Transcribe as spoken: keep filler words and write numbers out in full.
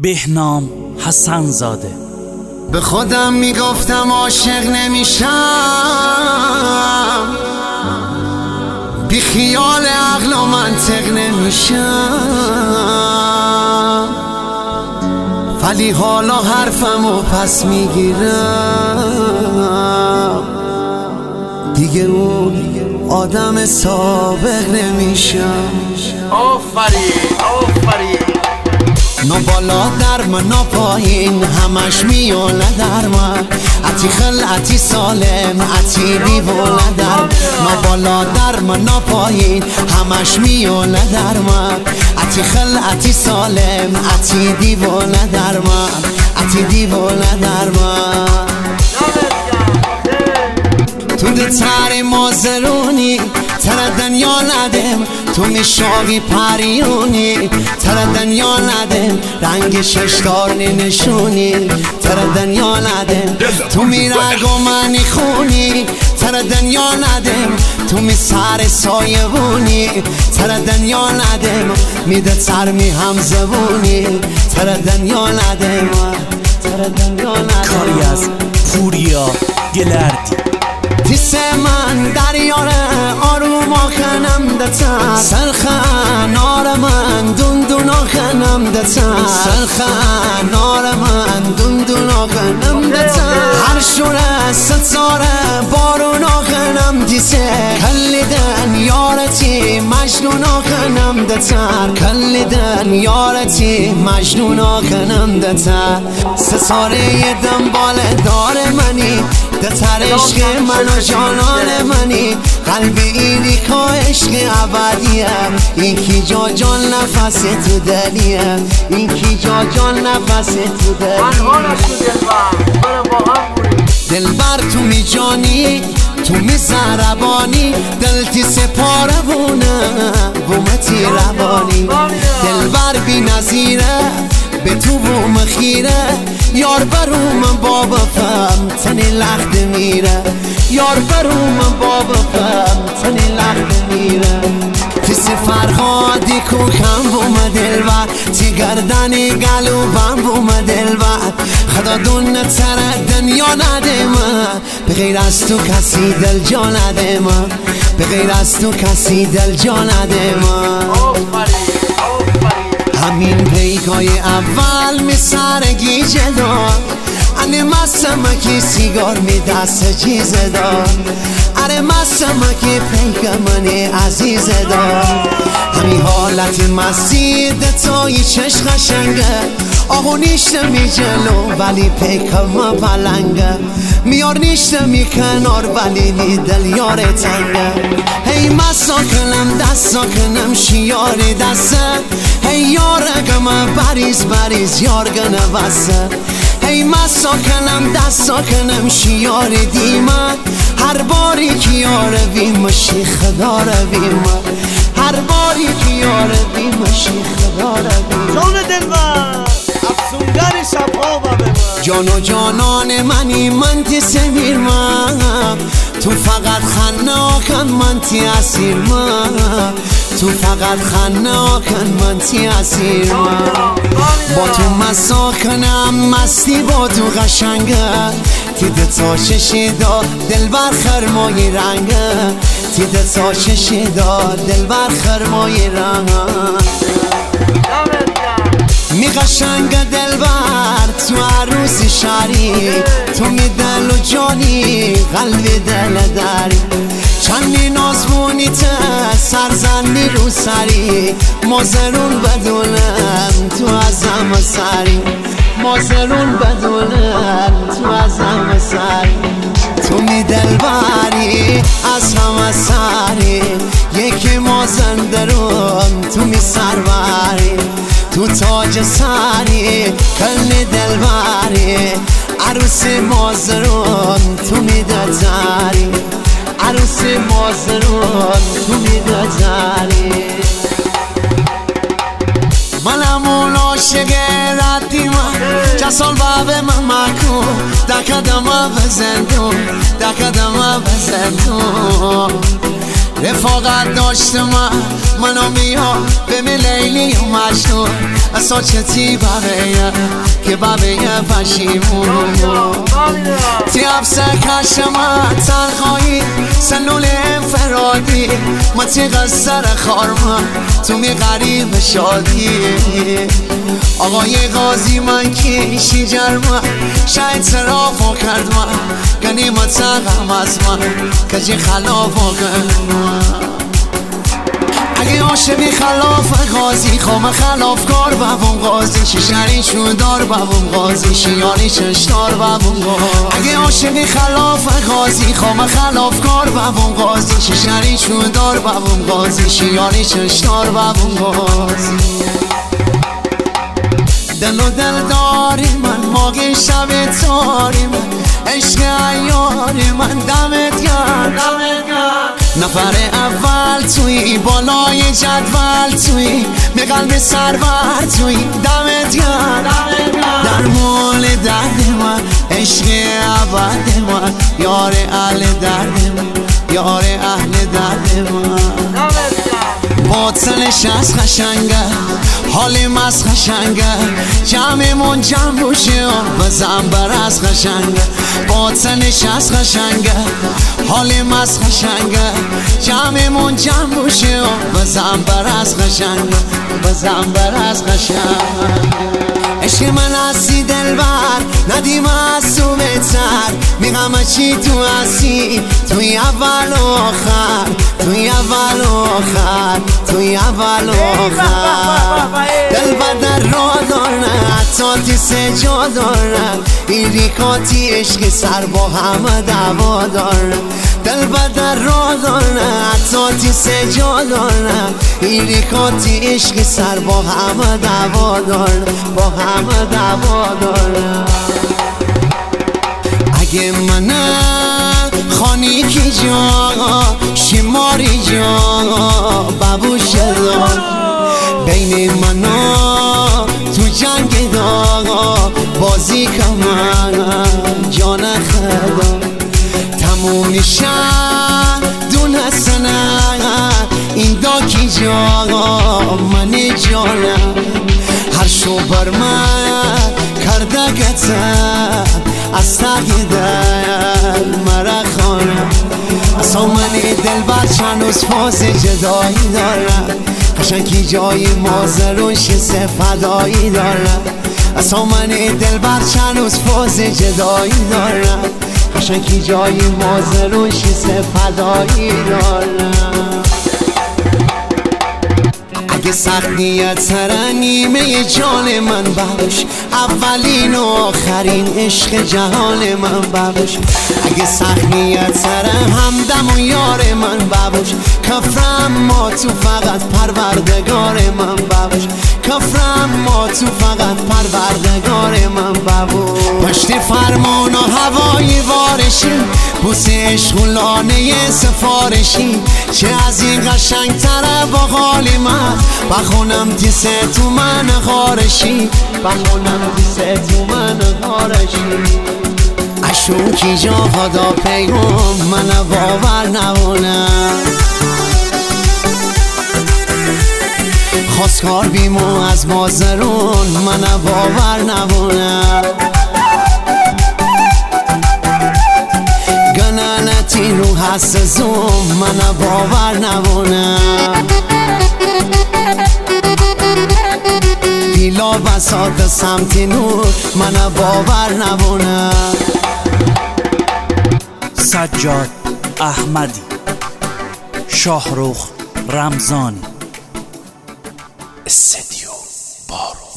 بهنام حسن زاده. به خودم میگفتم عاشق نمیشم، بی خیال عقل و منطق نمیشم، ولی حالا حرفمو پس میگیرم، دیگه اون آدم سابق نمیشم. آفرین آفرین. نه بالا در من نه پایین، همش میونه در من، عتی خل عتی سالم عتی دیوونه در. نه بالا در من نه پایین، همش میونه در من، عتی خل عتی سالم عتی دیوونه در من، عتی دیوونه در من. تو ده تر مازرونی تر دنیا ندم، تو میشاقی پریونی تر دنیا ندم، رنگ ششدار نشونی تر دنیا ندم، تو می رگ و منی خونی تر دنیا ندم، تو می سر سایبونی تر دنیا ندم، میده تر می هم زبونی تر دنیا ندم، تر دنیا ندم. کاری از پوریا گلردی. تیس من دریاره آروم آخنم دتا، سرخن آر من دون دون آخنم دتا، سرخن آر من دون دون آخنم دتا، هر شوره ستاره بارون آخنم دیسه، کلیدن یارتی مجنون آخنم دتا، کلیدن یارتی مجنون آخنم دتا، ستاره دنبال دار منی دتر عشق من و جانان منی، قلب اینی که عشق ابدیه، این کی جا جان نفس تو دلیه، این کی جا جان نفس تو دلیه. من حالش تو دلبر برم با هم بودی دلبر تو می جانی تو می زربانی، دلتی سپاره بونه بومتی روانی، دلبر بی نظیره به تو بوم خیره، یار بروم بابا فهم تنی لخت میره، یار بروم بابا فهم تنی لخت میره. تیس فرهادی کوکم بوم دلبر، تی گردنی گلوبم بوم دلبر، خدا دون تر دنیا نده من، به غیر از تو کسی دل جا نده من، به غیر از تو کسی دل جا نده من. همین پیکای اول می سرگی جدار، اره مستم که سیگار می دست چیز دار، اره مستم که پیک منی عزیز دار، همین حالت مستی دتای چش قشنگه، آقو نیشته می جلو ولی پیکم پلنگه، میار نیشته می کنار ولی می دل یار تنگه، هی مسا کنم دستا کنم شیاری دسته، هی یار اگم بریز بریز یار گنه وسه، هی مسا کنم دستا کنم شیاری دیمه، هر باری که یار ویم شیخ داره ویم، هر باری که یار ویم شیخ داره ویم. جان دلبر افسونگر شبها و به من، جان و جانان منی من تی سمیر من، تو فقط خناکن من تی اسیر من، تو فقط خناکن من تی اسیر من، با تو مسا کنم مستی با تو قشنگه، تی دتا چشیدا دلبر خرمای رنگه، تی دتا چشیدا دلبر خرمای رنگه. می قشنگ دلبر تو عروسی شری، تو می دل و جانی قلب دل داری، چندی نازمونی ته سرزنی رو سری، مازرون بدونم تو ازم سری، مازرون بدونم تو ازم سری، تو می دلبری از همه سری، یکی مازندرون تو می سربری، تو تاج سری کل دلبری، عروس مازرون تو میدازاری، عروس مازرون تو میدازاری. منم اون عاشق ردی من، جسال باب من مکن، دکدم بزندون دکدم بزندون، رفاقت داشته من منو میا به لیلی و مجنون اصلا چتی ببیه که ببیه پشیمون تی افسر کشم تنخایی سنول انفرادی ما تی قصر خارم تو می غریب شادی آقای غازی من کیشی جرمه شاید صرافو کرد من گنیمت سقم از من کجی خلافو کرد من اگه عاشقی خلاف غازی خوام خلاف کار بابون غازی شیشنی شودار بابون غازی شیانی چشتار بابون غازی اگه عاشقی خلاف غازی خوام خلاف کار بابون غازی شیشنی شودار بابون غازی شیانی چشتار بابون غازی دل و دل داری من ماغی شب تاری من عشق ایاری من دمت گرم نفر اول توی بالای جدول توی به قلب سرور توی دمت گرم در مول درد من عشق ابد من یار اهل درد من یار اهل درد من باطلش از خشنگه حالیم از خشنگه جمعمون جمع بوشه بزن بر از خشنگه باطلش از خشنگه حالیم از خشنگه جمعمون جمع بوشه بزن بر از خشنگه بزن بر از خشنگه عشق من هستی دلبر ندیم از تو بهتر میگم چی تو هستی توی اول و آخر توی اول و آخر توی اول و آخر دلبر در را دارن تاتی سجا دارن این ریکاتی عشق سر با همه دعوا دارن دلبر در را دارن تاتی سجا دارن این ریکاتی عشق سر با همه دعوا دارن با همه دعوا دارن اگه منم خانی کی جا شماری جا بابوش دار بین منا تو جنگ داغا بازی کمان جان خدا تموم میشن دون سنه این دا کی جا من جانم هر شو بر من کرده گتن از تقی دل مرا خانم اصلا من دل بر چند روز فاز جدایی دارم قشنگی جای مازرون شیسه فدایی دارم اصلا من دل بر چند روز فاز جدایی دارم قشنگی جای مازرون شیسه فدایی دارم اگه سخت نیت سره نیمه جان من ببوش اولین و آخرین عشق جهان من ببوش اگه سخت نیت سره همدم و یار من ببوش کفرم ما تو فقط پروردگار من ببوش کفرم ما تو فقط پروردگار من ببوش پشت فرمون و هوای وارشی بوس عشقولانه سفارشی چه از این قشنگ تره با حال من بخونم دیسه تو من خارشی بخونم دیسه تو من خارشی اشون کی جا خدا پیغام من باور نبونم خواستگار بیمو از مازرون من باور نبونم گنانتی رو هست زوم من باور نبونم پیلا بساط سمت نور من باور نبونم سجاد احمدی شاهرخ رمضانی استدیو بارو